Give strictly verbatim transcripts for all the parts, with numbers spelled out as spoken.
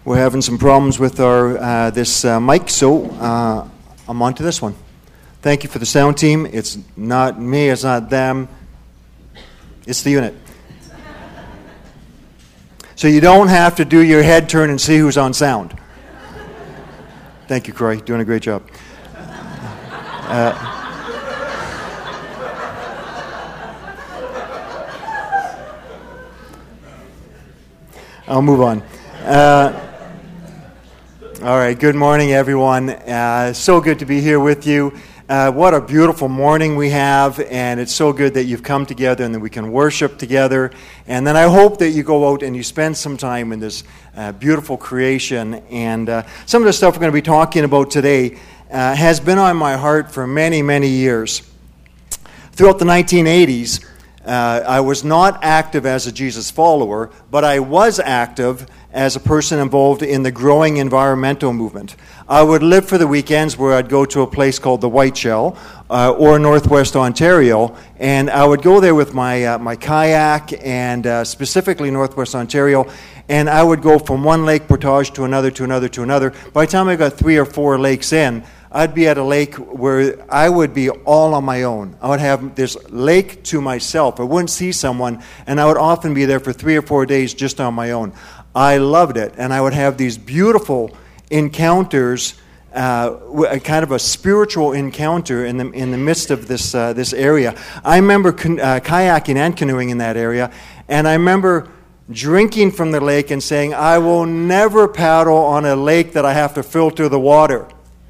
We're having some problems with our uh, this uh, mic, so uh, I'm on to this one. Thank you for the sound team. It's not me, it's not them, it's the unit. So you don't have to do your head turn and see who's on sound. Thank you, Croy. Doing a great job. Uh, I'll move on. Uh, all right, good morning, everyone. Uh, so good to be here with you. Uh, what a beautiful morning we have, and it's so good that you've come together and that we can worship together. And then I hope that you go out and you spend some time in this uh, beautiful creation. And uh, some of the stuff we're going to be talking about today uh, has been on my heart for many, many years. Throughout the nineteen eighties, uh, I was not active as a Jesus follower, but I was active as a person involved in the growing environmental movement. I would live for the weekends where I'd go to a place called the White Shell uh, or Northwest Ontario, and I would go there with my uh, my kayak and uh, specifically Northwest Ontario, and I would go from one lake portage to another, to another, to another. By the time I got three or four lakes in, I'd be at a lake where I would be all on my own. I would have this lake to myself. I wouldn't see someone, and I would often be there for three or four days just on my own. I loved it, and I would have these beautiful encounters, uh, a kind of a spiritual encounter in the in the midst of this uh, this area. I remember con- uh, kayaking and canoeing in that area, and I remember drinking from the lake and saying, "I will never paddle on a lake that I have to filter the water."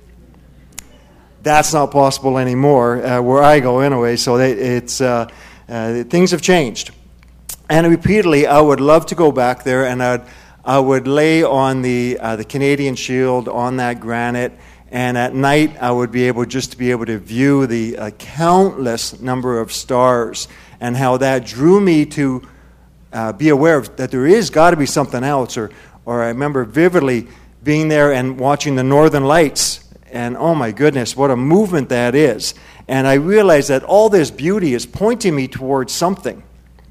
That's not possible anymore uh, where I go anyway. So they, it's uh, uh, things have changed. And repeatedly, I would love to go back there, and I'd, I would lay on the uh, the Canadian Shield on that granite, and at night I would be able just to be able to view the uh, countless number of stars, and how that drew me to uh, be aware of that there is got to be something else. Or, or I remember vividly being there and watching the Northern Lights, and oh my goodness, what a movement that is! And I realized that all this beauty is pointing me towards something.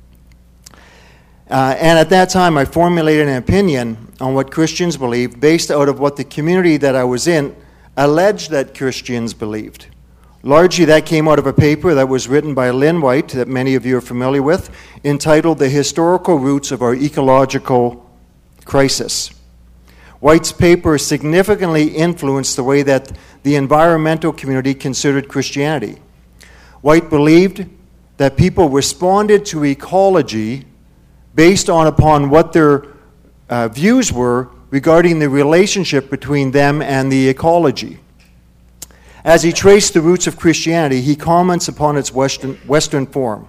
Uh, and at that time, I formulated an opinion on what Christians believe based out of what the community that I was in alleged that Christians believed. Largely, that came out of a paper that was written by Lynn White, that many of you are familiar with, entitled The Historical Roots of Our Ecological Crisis. White's paper significantly influenced the way that the environmental community considered Christianity. White believed that people responded to ecology based on upon what their uh, views were regarding the relationship between them and the ecology. As he traced the roots of Christianity, he comments upon its Western, Western form.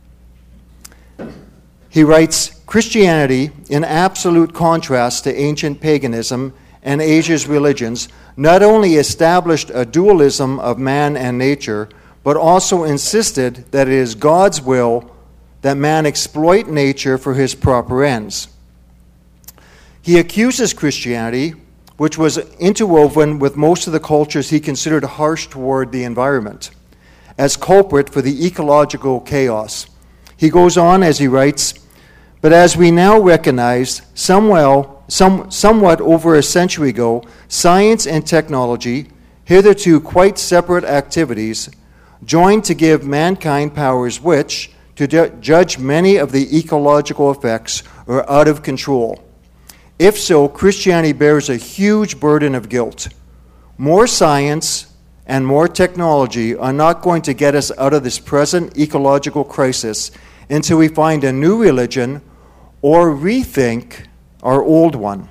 He writes, Christianity, in absolute contrast to ancient paganism and Asia's religions, not only established a dualism of man and nature, but also insisted that it is God's will that man exploit nature for his proper ends. He accuses Christianity, which was interwoven with most of the cultures he considered harsh toward the environment, as culprit for the ecological chaos. He goes on as he writes, but as we now recognize, somewhat, some, somewhat over a century ago, science and technology, hitherto quite separate activities, joined to give mankind powers which, to ju- judge many of the ecological effects, are out of control. If so, Christianity bears a huge burden of guilt. More science and more technology are not going to get us out of this present ecological crisis until we find a new religion or rethink our old one.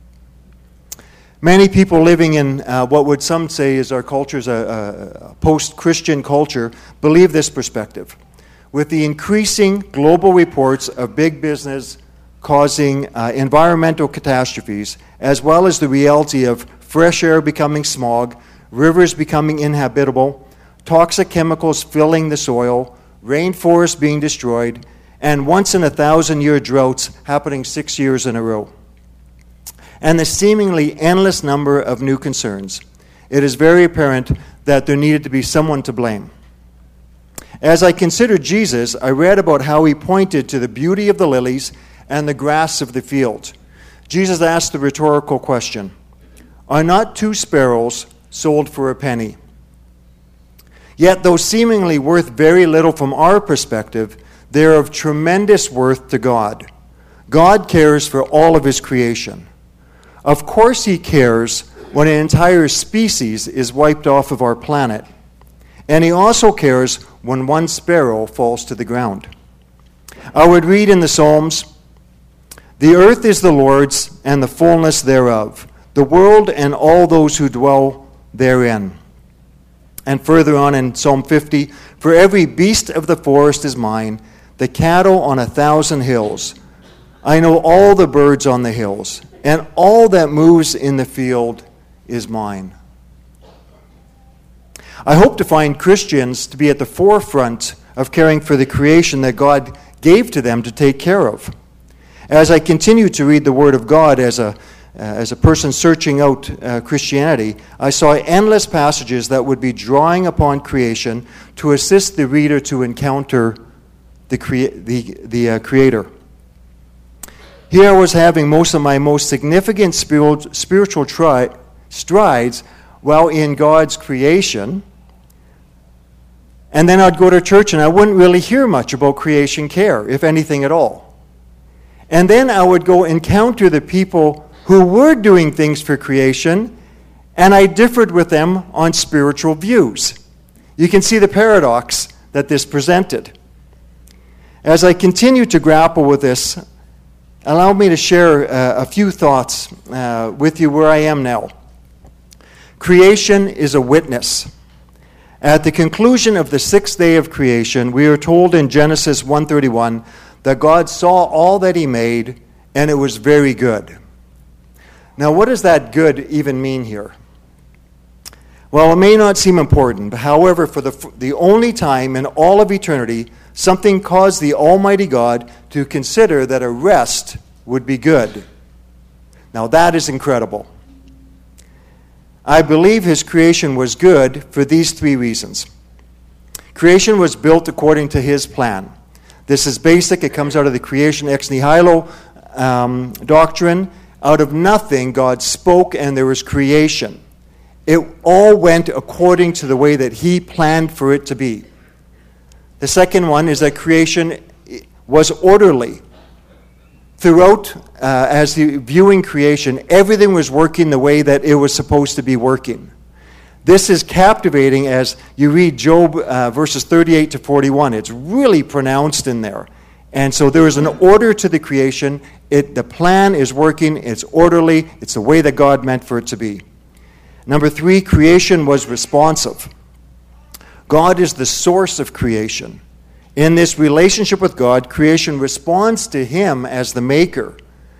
Many people living in uh, what would some say is our culture's a, a post-Christian culture believe this perspective. With the increasing global reports of big business causing uh, environmental catastrophes, as well as the reality of fresh air becoming smog, rivers becoming inhabitable, toxic chemicals filling the soil, rainforests being destroyed, and once-in-a-thousand-year droughts happening six years in a row, and the seemingly endless number of new concerns, it is very apparent that there needed to be someone to blame. As I considered Jesus, I read about how he pointed to the beauty of the lilies and the grass of the field. Jesus asked the rhetorical question, "Are not two sparrows sold for a penny? Yet, though seemingly worth very little from our perspective, they are of tremendous worth to God. God cares for all of his creation. Of course he cares when an entire species is wiped off of our planet. And he also cares when one sparrow falls to the ground." I would read in the Psalms, "The earth is the Lord's and the fullness thereof, the world and all those who dwell therein." And further on in Psalm fifty, "For every beast of the forest is mine, the cattle on a thousand hills. I know all the birds on the hills, and all that moves in the field is mine." I hope to find Christians to be at the forefront of caring for the creation that God gave to them to take care of. As I continue to read the Word of God as a uh, as a person searching out uh, Christianity, I saw endless passages that would be drawing upon creation to assist the reader to encounter the crea- the, the uh, Creator. Here I was having most of my most significant spiritual, spiritual tri- strides while in God's creation, and then I'd go to church and I wouldn't really hear much about creation care, if anything at all. And then I would go encounter the people who were doing things for creation, and I differed with them on spiritual views. You can see the paradox that this presented. As I continue to grapple with this, allow me to share uh, a few thoughts uh, with you where I am now. Creation is a witness. At the conclusion of the sixth day of creation, we are told in Genesis one thirty-one that God saw all that he made, and it was very good. Now, what does that good even mean here? Well, it may not seem important, but however, for the, the only time in all of eternity, something caused the Almighty God to consider that a rest would be good. Now, that is incredible. I believe his creation was good for these three reasons. Creation was built according to his plan. This is basic. It comes out of the creation ex nihilo um, doctrine. Out of nothing, God spoke and there was creation. It all went according to the way that he planned for it to be. The second one is that creation was orderly. Throughout, uh, as the viewing creation, everything was working the way that it was supposed to be working. This is captivating as you read Job uh, verses thirty-eight to forty-one. It's really pronounced in there. And so there is an order to the creation. It, the plan is working. It's orderly. It's the way that God meant for it to be. Number three, creation was responsive. God is the source of creation. In this relationship with God, creation responds to him as the maker.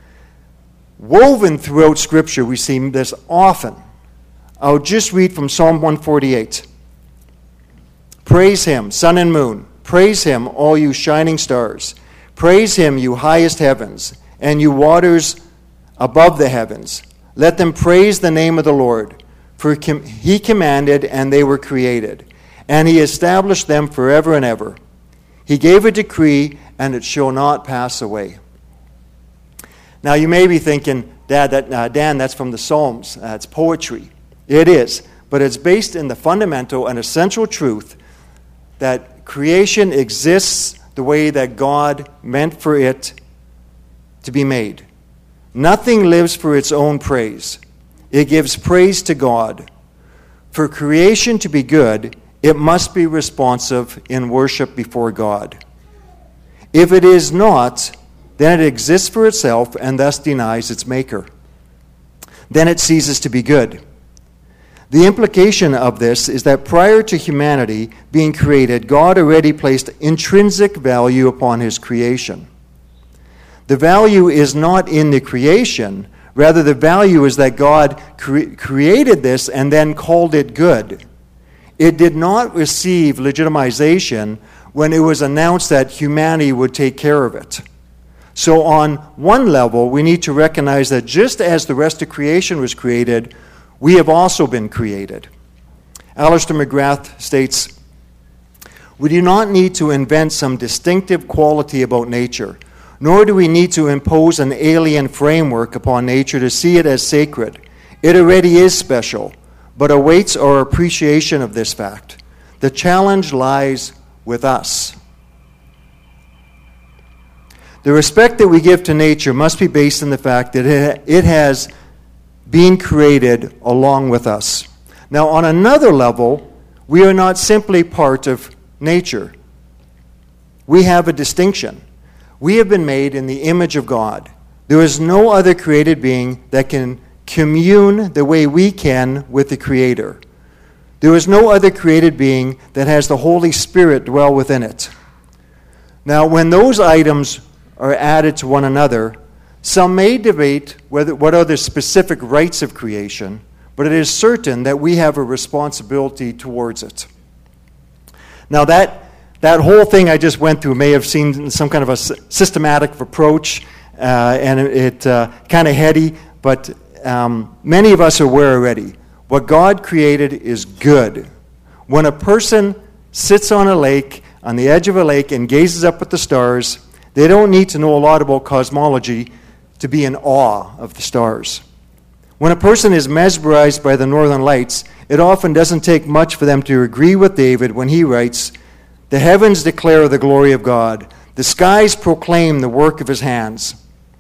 Woven throughout Scripture, we see this often. I'll just read from Psalm one forty-eight. "Praise him, sun and moon. Praise him, all you shining stars. Praise him, you highest heavens, and you waters above the heavens. Let them praise the name of the Lord. For he commanded, and they were created. And he established them forever and ever. He gave a decree, and it shall not pass away." Now you may be thinking, Dad, that, uh, Dan, that's from the Psalms. Uh, it's poetry. It is. But it's based in the fundamental and essential truth that creation exists the way that God meant for it to be made. Nothing lives for its own praise. It gives praise to God. For creation to be good, it must be responsive in worship before God. If it is not, then it exists for itself and thus denies its maker. Then it ceases to be good. The implication of this is that prior to humanity being created, God already placed intrinsic value upon his creation. The value is not in the creation. Rather, the value is that God cre- created this and then called it good. It did not receive legitimization when it was announced that humanity would take care of it. So on one level, we need to recognize that just as the rest of creation was created, we have also been created. Alistair McGrath states, "We do not need to invent some distinctive quality about nature, nor do we need to impose an alien framework upon nature to see it as sacred. It already is special, but awaits our appreciation of this fact. The challenge lies with us. The respect that we give to nature must be based on the fact that it has been created along with us. Now, on another level, we are not simply part of nature. We have a distinction. We have been made in the image of God. There is no other created being that can commune the way we can with the Creator. There is no other created being that has the Holy Spirit dwell within it. Now, when those items are added to one another, some may debate whether, what are the specific rights of creation, but it is certain that we have a responsibility towards it. Now, that That whole thing I just went through may have seemed some kind of a systematic approach, uh, and it, it uh, kind of heady, but um, many of us are aware already. What God created is good. When a person sits on a lake, on the edge of a lake, and gazes up at the stars, they don't need to know a lot about cosmology to be in awe of the stars. When a person is mesmerized by the northern lights, it often doesn't take much for them to agree with David when he writes, "The heavens declare the glory of God. The skies proclaim the work of his hands."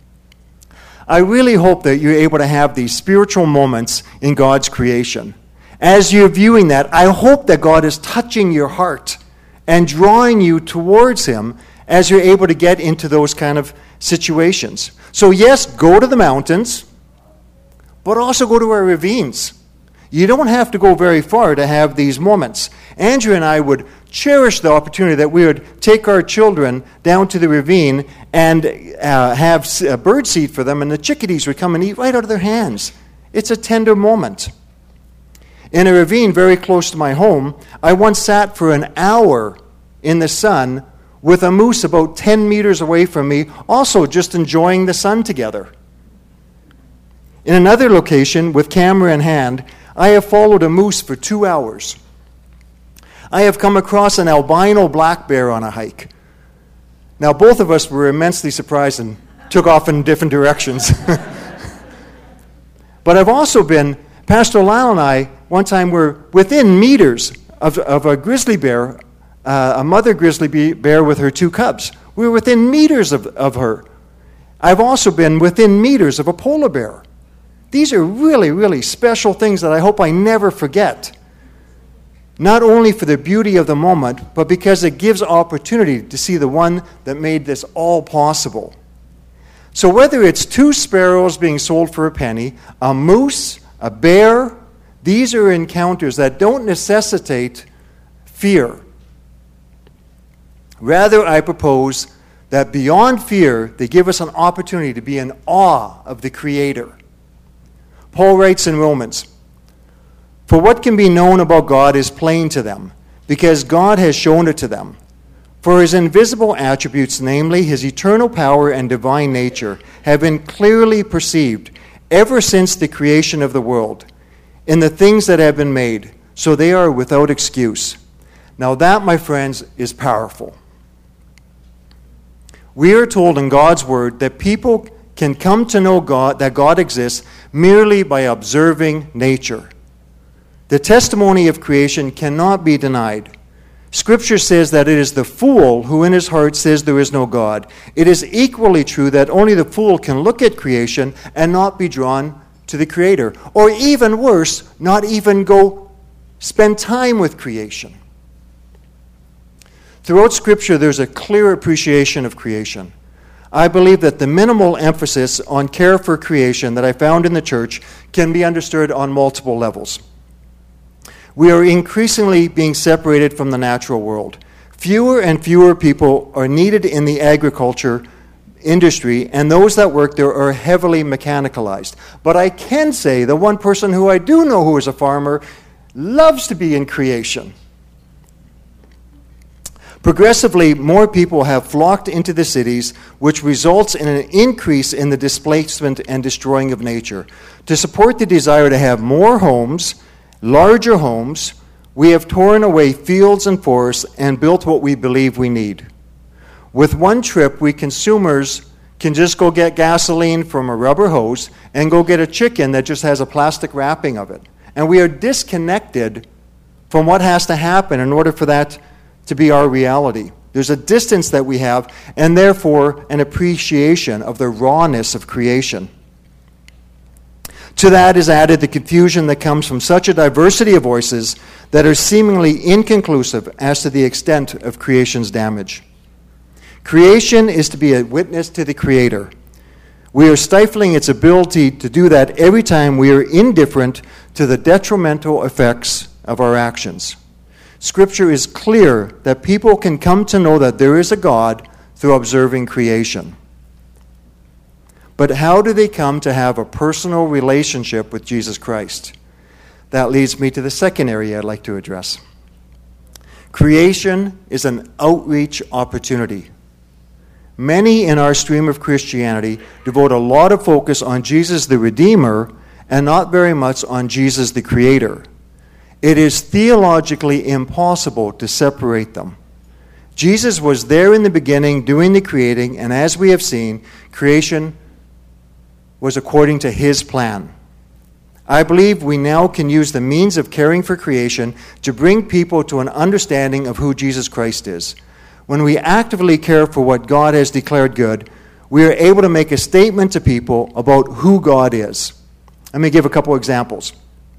I really hope that you're able to have these spiritual moments in God's creation. As you're viewing that, I hope that God is touching your heart and drawing you towards him as you're able to get into those kind of situations. So yes, go to the mountains, but also go to our ravines. You don't have to go very far to have these moments. Andrew and I would cherish the opportunity that we would take our children down to the ravine and uh, have a bird seed for them, and the chickadees would come and eat right out of their hands. It's a tender moment. In a ravine very close to my home, I once sat for an hour in the sun with a moose about ten meters away from me, also just enjoying the sun together. In another location, with camera in hand, I have followed a moose for two hours. I have come across an albino black bear on a hike. Now, both of us were immensely surprised and took off in different directions. But I've also been, Pastor Lyle and I, one time were within meters of, of a grizzly bear, uh, a mother grizzly bear with her two cubs. We were within meters of, of her. I've also been within meters of a polar bear. These are really, really special things that I hope I never forget. Not only for the beauty of the moment, but because it gives opportunity to see the one that made this all possible. So whether it's two sparrows being sold for a penny, a moose, a bear, these are encounters that don't necessitate fear. Rather, I propose that beyond fear, they give us an opportunity to be in awe of the Creator. Paul writes in Romans, "For what can be known about God is plain to them, because God has shown it to them. For his invisible attributes, namely his eternal power and divine nature, have been clearly perceived ever since the creation of the world, in the things that have been made, so they are without excuse." Now that, my friends, is powerful. We are told in God's word that people can come to know God, that God exists, merely by observing nature. The testimony of creation cannot be denied. Scripture says that it is the fool who in his heart says there is no God. It is equally true that only the fool can look at creation and not be drawn to the Creator. Or even worse, not even go spend time with creation. Throughout Scripture, there's a clear appreciation of creation. I believe that the minimal emphasis on care for creation that I found in the church can be understood on multiple levels. We are increasingly being separated from the natural world. Fewer and fewer people are needed in the agriculture industry, and those that work there are heavily mechanicalized. But I can say the one person who I do know who is a farmer loves to be in creation. Progressively, more people have flocked into the cities, which results in an increase in the displacement and destroying of nature. To support the desire to have more homes, larger homes, we have torn away fields and forests and built what we believe we need. With one trip, we consumers can just go get gasoline from a rubber hose and go get a chicken that just has a plastic wrapping of it. And we are disconnected from what has to happen in order for that to be our reality. There's a distance that we have, and therefore an appreciation of the rawness of creation. To that is added the confusion that comes from such a diversity of voices that are seemingly inconclusive as to the extent of creation's damage. Creation is to be a witness to the Creator. We are stifling its ability to do that every time we are indifferent to the detrimental effects of our actions. Scripture is clear that people can come to know that there is a God through observing creation. But how do they come to have a personal relationship with Jesus Christ? That leads me to the second area I'd like to address. Creation is an outreach opportunity. Many in our stream of Christianity devote a lot of focus on Jesus the Redeemer and not very much on Jesus the Creator. It is theologically impossible to separate them. Jesus was there in the beginning doing the creating, and as we have seen, creation was according to His plan. I believe we now can use the means of caring for creation to bring people to an understanding of who Jesus Christ is. When we actively care for what God has declared good, we are able to make a statement to people about who God is. Let me give a couple examples.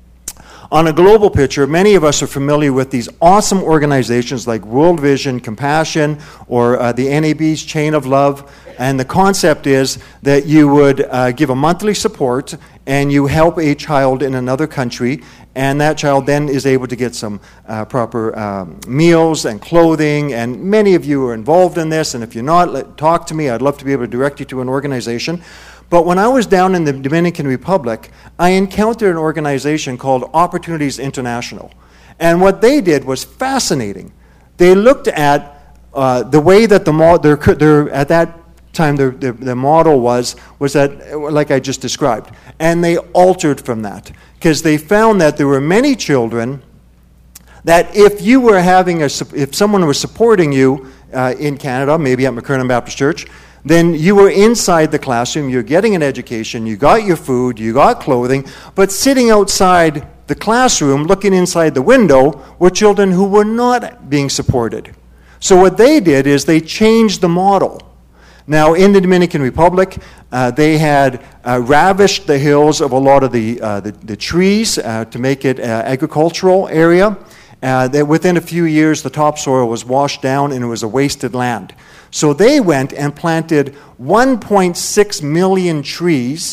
On a global picture, many of us are familiar with these awesome organizations like World Vision, Compassion, or uh, the N A B's Chain of Love. And the concept is that you would uh, give a monthly support and you help a child in another country, and that child then is able to get some uh, proper um, meals and clothing. And many of you are involved in this, and if you're not, let, talk to me. I'd love to be able to direct you to an organization. But when I was down in the Dominican Republic, I encountered an organization called Opportunities International. And what they did was fascinating. They looked at uh, the way that the mo- their, their, at that time their, their, their model was, was that, like I just described. And they altered from that. Because they found that there were many children that if you were having a, if someone was supporting you uh, in Canada, maybe at McKernan Baptist Church, then you were inside the classroom, you're getting an education, you got your food, you got clothing, but sitting outside the classroom, looking inside the window, were children who were not being supported. So what they did is they changed the model. Now, in the Dominican Republic, uh, they had uh, ravished the hills of a lot of the, uh, the, the trees uh, to make it an agricultural area. Uh, that within a few years, the topsoil was washed down and it was a wasted land. So they went and planted one point six million trees,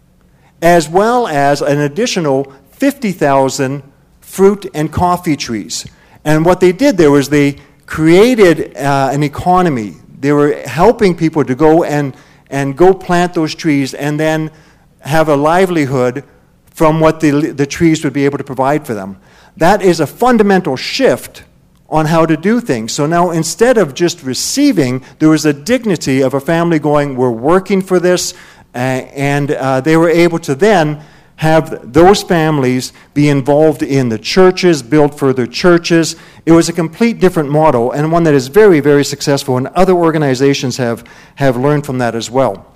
as well as an additional fifty thousand fruit and coffee trees. And what they did there was they created uh, an economy. They were helping people to go and, and go plant those trees and then have a livelihood from what the, the trees would be able to provide for them. That is a fundamental shift on how to do things. So now instead of just receiving, there was a dignity of a family going, we're working for this, uh, and uh, they were able to then have those families be involved in the churches, build further churches. It was a complete different model, and one that is very, very successful, and other organizations have, have learned from that as well.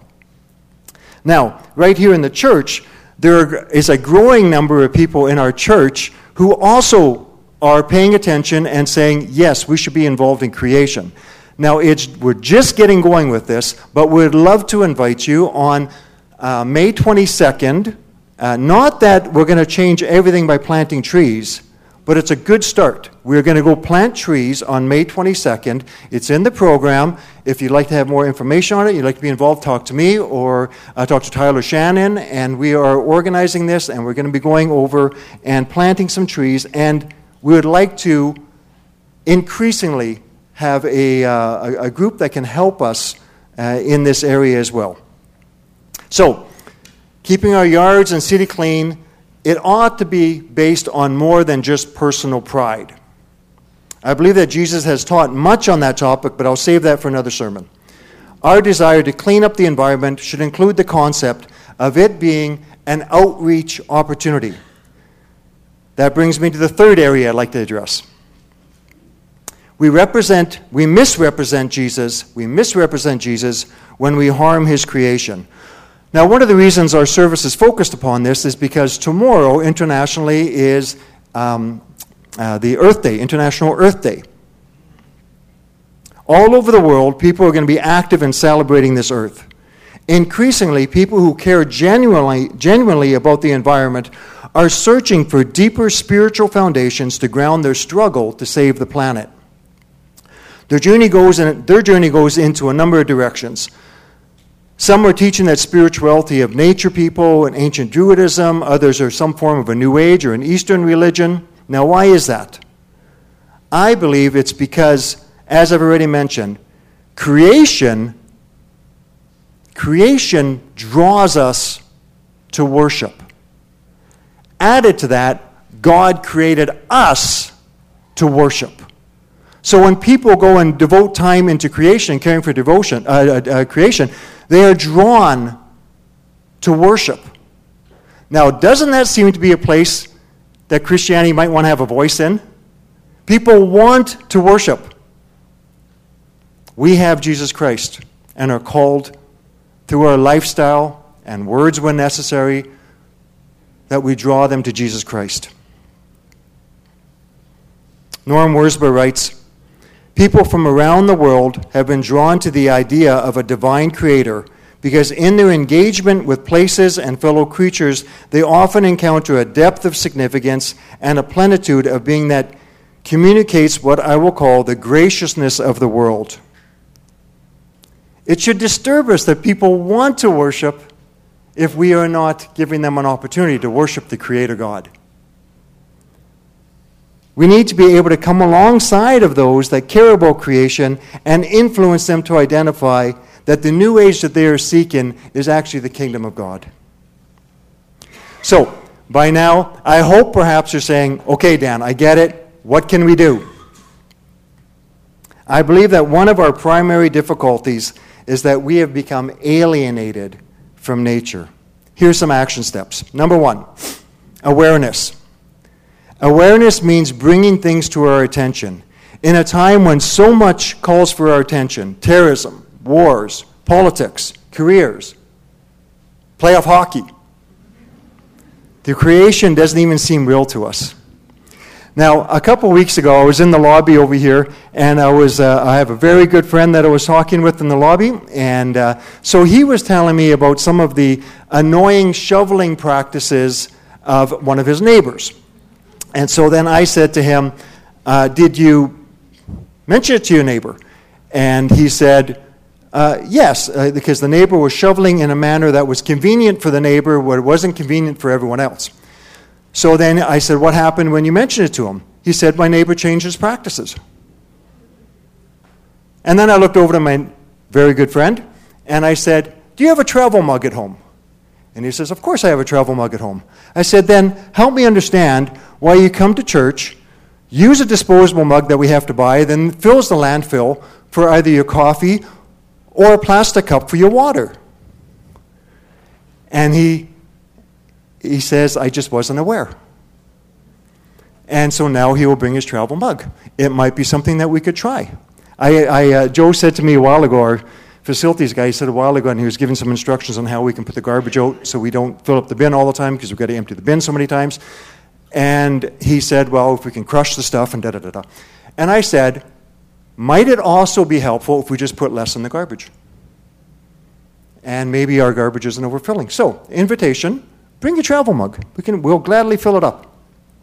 Now, right here in the church, there is a growing number of people in our church who also are paying attention and saying, yes, we should be involved in creation. Now, it's, we're just getting going with this, but we'd love to invite you on uh, May twenty-second. Uh, not that we're going to change everything by planting trees, but it's a good start. We're going to go plant trees on May twenty-second. It's in the program. If you'd like to have more information on it, you'd like to be involved, talk to me or uh, talk to Tyler Shannon. And we are organizing this, and we're going to be going over and planting some trees. And we would like to increasingly have a, uh, a, a group that can help us uh, in this area as well. So, keeping our yards and city clean, it ought to be based on more than just personal pride. I believe that Jesus has taught much on that topic, but I'll save that for another sermon. Our desire to clean up the environment should include the concept of it being an outreach opportunity. That brings me to the third area I'd like to address. We represent, we misrepresent Jesus, we misrepresent Jesus when we harm his creation. Now, one of the reasons our service is focused upon this is because tomorrow, internationally, is um, uh, the Earth Day, International Earth Day. All over the world, people are going to be active in celebrating this earth. Increasingly, people who care genuinely, genuinely about the environment are searching for deeper spiritual foundations to ground their struggle to save the planet. Their journey goes in, their journey goes into a number of directions. Some are teaching that spirituality of nature people and ancient Druidism. Others are some form of a New Age or an Eastern religion. Now, why is that? I believe it's because, as I've already mentioned, creation, creation draws us to worship. Added to that, God created us to worship. So when people go and devote time into creation, caring for devotion, uh, uh, creation, they are drawn to worship. Now, doesn't that seem to be a place that Christianity might want to have a voice in? People want to worship. We have Jesus Christ and are called through our lifestyle and words when necessary that we draw them to Jesus Christ. Norm Wurzba writes, people from around the world have been drawn to the idea of a divine creator because in their engagement with places and fellow creatures, they often encounter a depth of significance and a plenitude of being that communicates what I will call the graciousness of the world. It should disturb us that people want to worship if we are not giving them an opportunity to worship the Creator God. We need to be able to come alongside of those that care about creation and influence them to identify that the new age that they are seeking is actually the kingdom of God. So, by now, I hope perhaps you're saying, okay, Dan, I get it. What can we do? I believe that one of our primary difficulties is that we have become alienated from nature. Here's some action steps. Number one, awareness. Awareness means bringing things to our attention. In a time when so much calls for our attention, terrorism, wars, politics, careers, playoff hockey, the creation doesn't even seem real to us. Now, a couple weeks ago, I was in the lobby over here, and I was uh, I have a very good friend that I was talking with in the lobby, and uh, so he was telling me about some of the annoying shoveling practices of one of his neighbors. And so then I said to him, uh, did you mention it to your neighbor? And he said, uh, yes, uh, because the neighbor was shoveling in a manner that was convenient for the neighbor, but it wasn't convenient for everyone else. So then I said, what happened when you mentioned it to him? He said, my neighbor changed his practices. And then I looked over to my very good friend, and I said, do you have a travel mug at home? And he says, of course I have a travel mug at home. I said, then help me understand why you come to church, use a disposable mug that we have to buy, then fills the landfill for either your coffee or a plastic cup for your water. And he he says, I just wasn't aware. And so now he will bring his travel mug. It might be something that we could try. I, I uh, Joe said to me a while ago, our facilities guy, he said a while ago, and he was giving some instructions on how we can put the garbage out so we don't fill up the bin all the time because we've got to empty the bin so many times. And he said, well, if we can crush the stuff and da-da-da-da. And I said, might it also be helpful if we just put less in the garbage? And maybe our garbage isn't overfilling. So, invitation, bring your travel mug. We can, we'll gladly fill it up.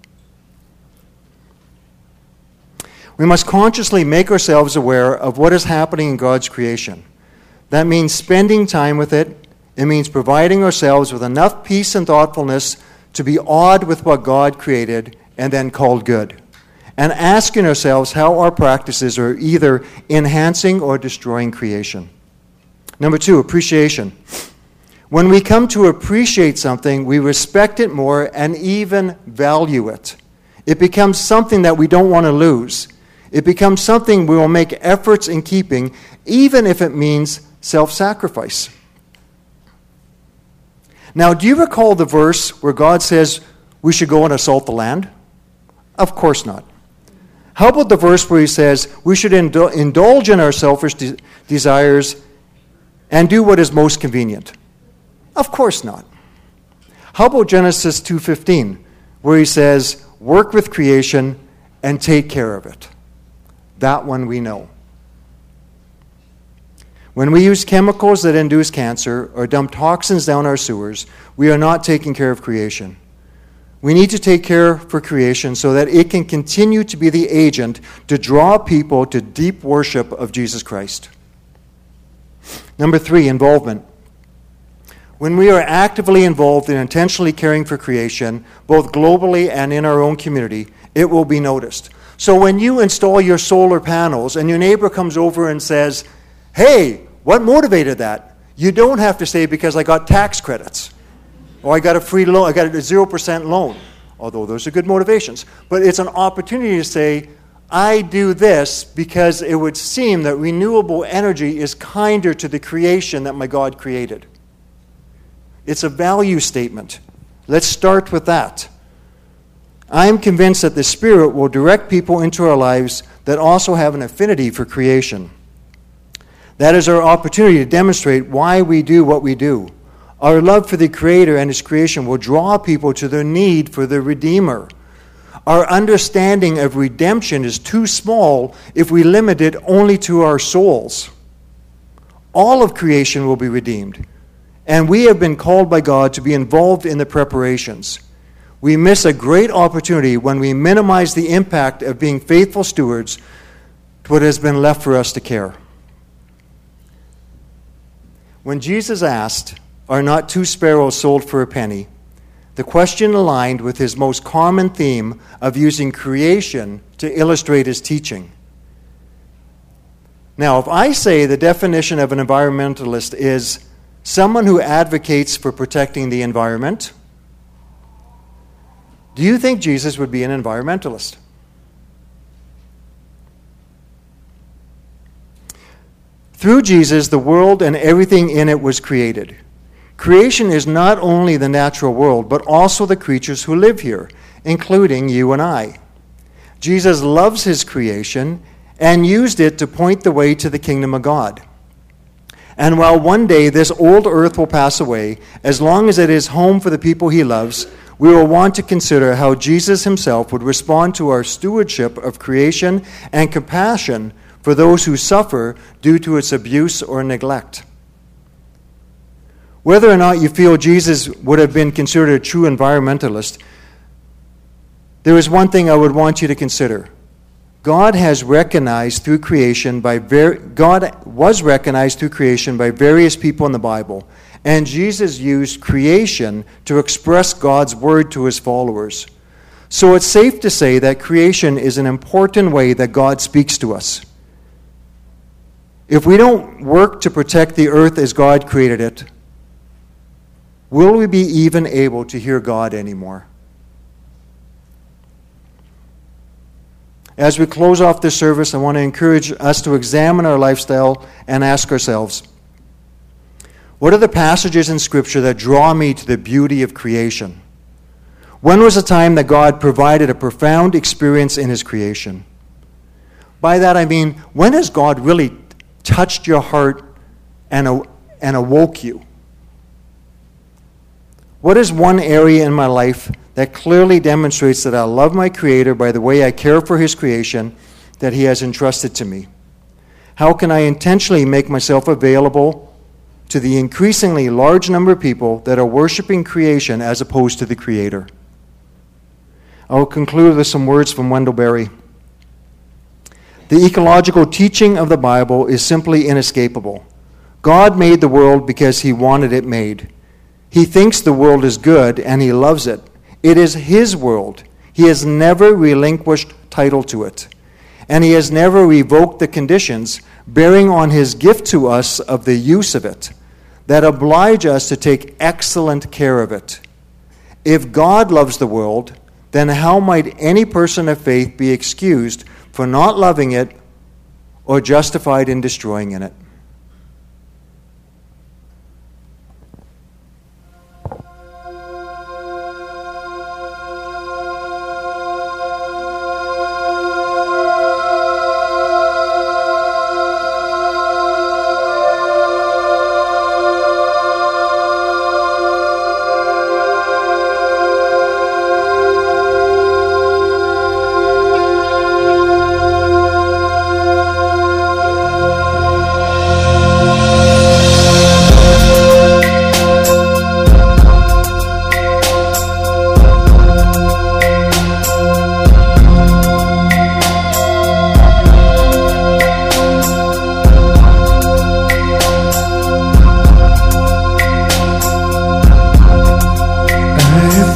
We must consciously make ourselves aware of what is happening in God's creation. That means spending time with it. It means providing ourselves with enough peace and thoughtfulness to be awed with what God created and then called good. And asking ourselves how our practices are either enhancing or destroying creation. Number two, appreciation. When we come to appreciate something, we respect it more and even value it. It becomes something that we don't want to lose. It becomes something we will make efforts in keeping, even if it means self-sacrifice. Now, do you recall the verse where God says we should go and assault the land? Of course not. How about the verse where he says we should indul- indulge in our selfish de- desires and do what is most convenient? Of course not. How about Genesis two fifteen, where he says, work with creation and take care of it? That one we know. When we use chemicals that induce cancer or dump toxins down our sewers, we are not taking care of creation. We need to take care for creation so that it can continue to be the agent to draw people to deep worship of Jesus Christ. Number three, involvement. When we are actively involved in intentionally caring for creation, both globally and in our own community, it will be noticed. So when you install your solar panels and your neighbor comes over and says, hey, what motivated that? You don't have to say, because I got tax credits. Or I got a free loan, I got a zero percent loan. Although those are good motivations. But it's an opportunity to say, I do this because it would seem that renewable energy is kinder to the creation that my God created. It's a value statement. Let's start with that. I am convinced that the Spirit will direct people into our lives that also have an affinity for creation. That is our opportunity to demonstrate why we do what we do. Our love for the Creator and His creation will draw people to their need for the Redeemer. Our understanding of redemption is too small if we limit it only to our souls. All of creation will be redeemed, and we have been called by God to be involved in the preparations. We miss a great opportunity when we minimize the impact of being faithful stewards to what has been left for us to care. When Jesus asked, "Are not two sparrows sold for a penny?" the question aligned with his most common theme of using creation to illustrate his teaching. Now, if I say the definition of an environmentalist is someone who advocates for protecting the environment, do you think Jesus would be an environmentalist? Through Jesus, the world and everything in it was created. Creation is not only the natural world, but also the creatures who live here, including you and I. Jesus loves his creation and used it to point the way to the kingdom of God. And while one day this old earth will pass away, as long as it is home for the people he loves, we will want to consider how Jesus himself would respond to our stewardship of creation and compassion for those who suffer due to its abuse or neglect. Whether or not you feel Jesus would have been considered a true environmentalist, there is one thing I would want you to consider. God has recognized through creation by ver- God was recognized through creation by various people in the Bible, and Jesus used creation to express God's word to his followers. So it's safe to say that creation is an important way that God speaks to us. If we don't work to protect the earth as God created it, will we be even able to hear God anymore? As we close off this service, I want to encourage us to examine our lifestyle and ask ourselves, what are the passages in Scripture that draw me to the beauty of creation? When was the time that God provided a profound experience in his creation? By that I mean, when has God really touched your heart and, and awoke you? What is one area in my life that clearly demonstrates that I love my Creator by the way I care for his creation that he has entrusted to me? How can I intentionally make myself available to the increasingly large number of people that are worshiping creation as opposed to the Creator? I will conclude with some words from Wendell Berry. The ecological teaching of the Bible is simply inescapable. God made the world because he wanted it made. He thinks the world is good and he loves it. It is his world. He has never relinquished title to it. And he has never revoked the conditions bearing on his gift to us of the use of it that oblige us to take excellent care of it. If God loves the world, then how might any person of faith be excused for not loving it or justified in destroying in it?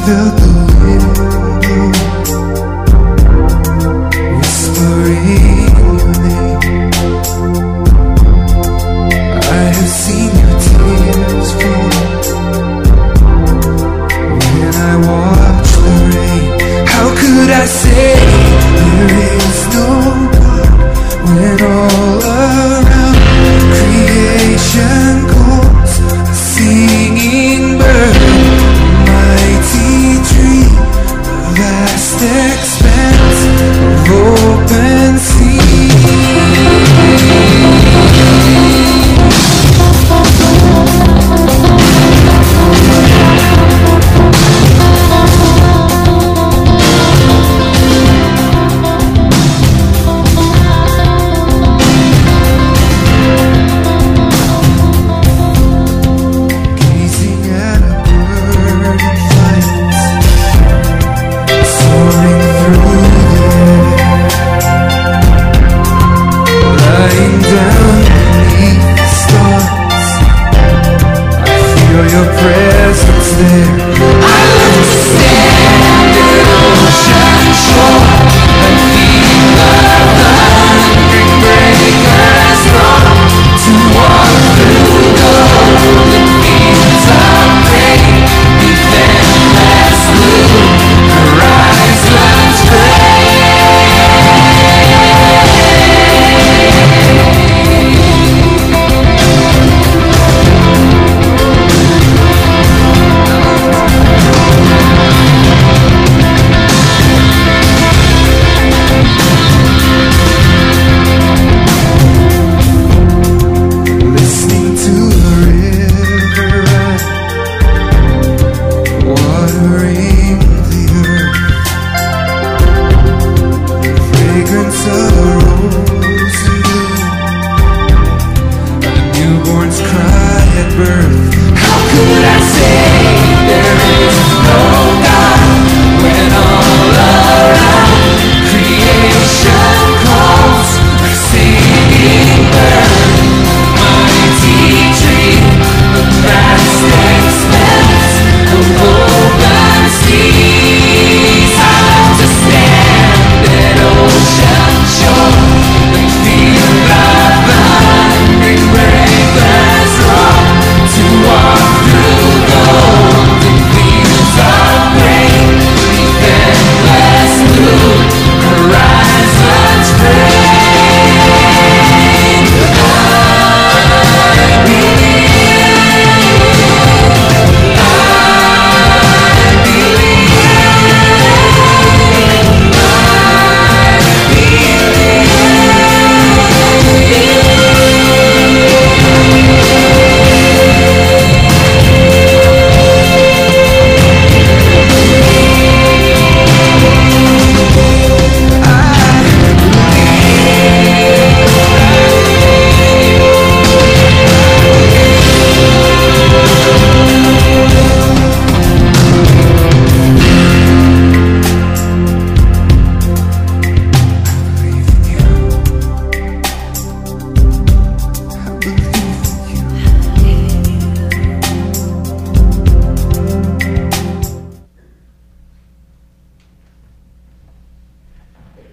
felt the wind blow, whispering your name. I have seen your tears fall when I watch the rain. How could I say there is no God when all around creation calls a singing bird, a mighty tree, a vast expanse of open sea.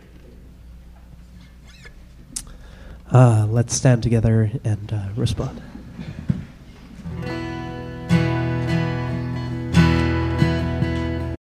Uh, let's stand together and uh, respond.